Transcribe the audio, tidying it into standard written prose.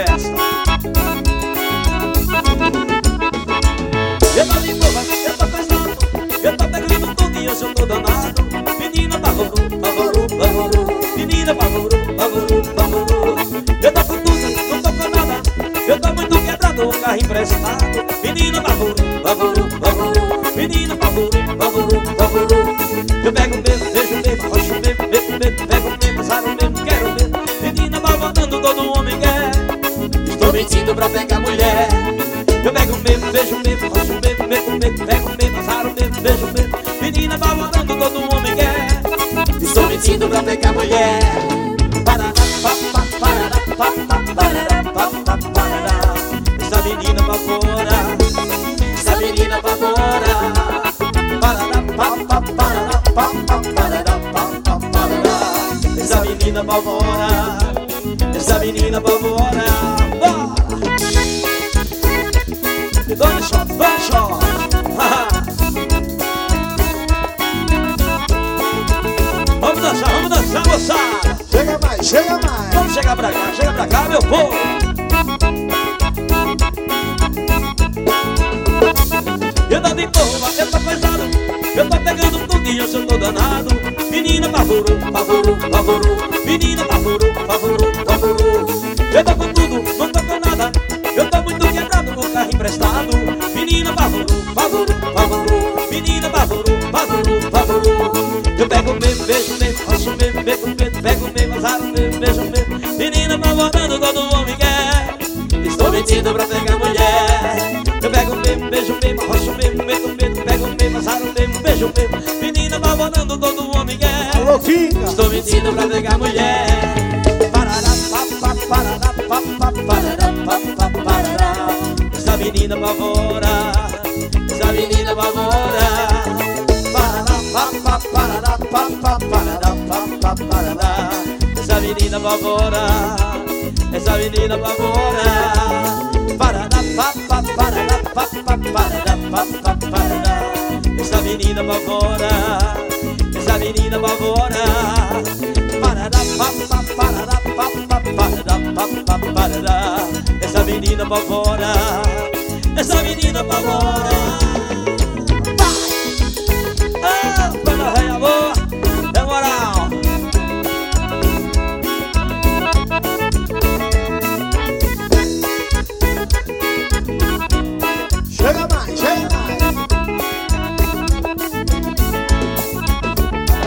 festa. Eu tô de boa, eu tô pesado, eu tô pegando tudo e hoje eu tô danado. Menina pavoro, pavoro, pavoro, menina pavoro, pavoro, pavoro. Eu tô com tudo, não tô com nada, eu tô muito quebrado, um carro emprestado. Menina pavoro, pavoro, pavoro, menina pavoro, pavoro, pavoro. Eu pego mesmo, beijo mesmo, roxo mesmo, bebo mesmo, pego mesmo, saro mesmo, quero mesmo. Menina malvadando, todo homem quer. Estou mentindo pra pegar mulher. Eu pego mesmo, beijo mesmo, roxo mesmo, bebo mesmo, pego mesmo, saro mesmo, beijo mesmo. Menina malvadando, todo homem quer. Estou mentindo pra pegar mulher. Parará, papá, parará, papá, parará, papá, parará. Essa menina pra fora, essa menina pra fora. Parará, papá, parará, papá, parará, papá, parará. Essa menina pra fora, essa menina pra fora. Bora! Dois shots, Vamos dançar, moçada. Chega mais, chega mais. Vamos chegar pra cá, meu povo. Eu tô de boa, eu tô pesado, eu tô pegando tudo e hoje eu tô danado. Menina pavoro, pavoro, pavoro, menina pavoro, pavoro, pavoro. Eu tô com tudo, não tô com nada, eu tô muito quebrado, com carro emprestado. Menina pavoro, pavoro, pavoro, menina pavoro, pavoro, pavoro. Eu pego mesmo, beijo mesmo, roxo mesmo, bebo mesmo, pego mesmo, azaro mesmo, beijo mesmo. Menina malvadando, todo homem quer. Estou mentindo pra pegar mulher. Eu pego mesmo, beijo mesmo, roxo mesmo, bebo mesmo, pego mesmo, azaro mesmo, beijo mesmo. Menina malvadando, todo homem quer. Alô, fica. Estou mentindo pra pegar mulher. Parará, papá, parará, papá, parará, papá, parará. Essa menina pavora, essa menina pavora. Parará, papá, parará, papá, parará, papá, parará. Essa menina pavora, essa menina pavora. Parará, papá, parará, papá, parará, papá, parará. Essa menina pavora, essa menina pavora. Parará, papá, parará, papá, parará, papá, parará. Essa menina pavora, essa menina pavora.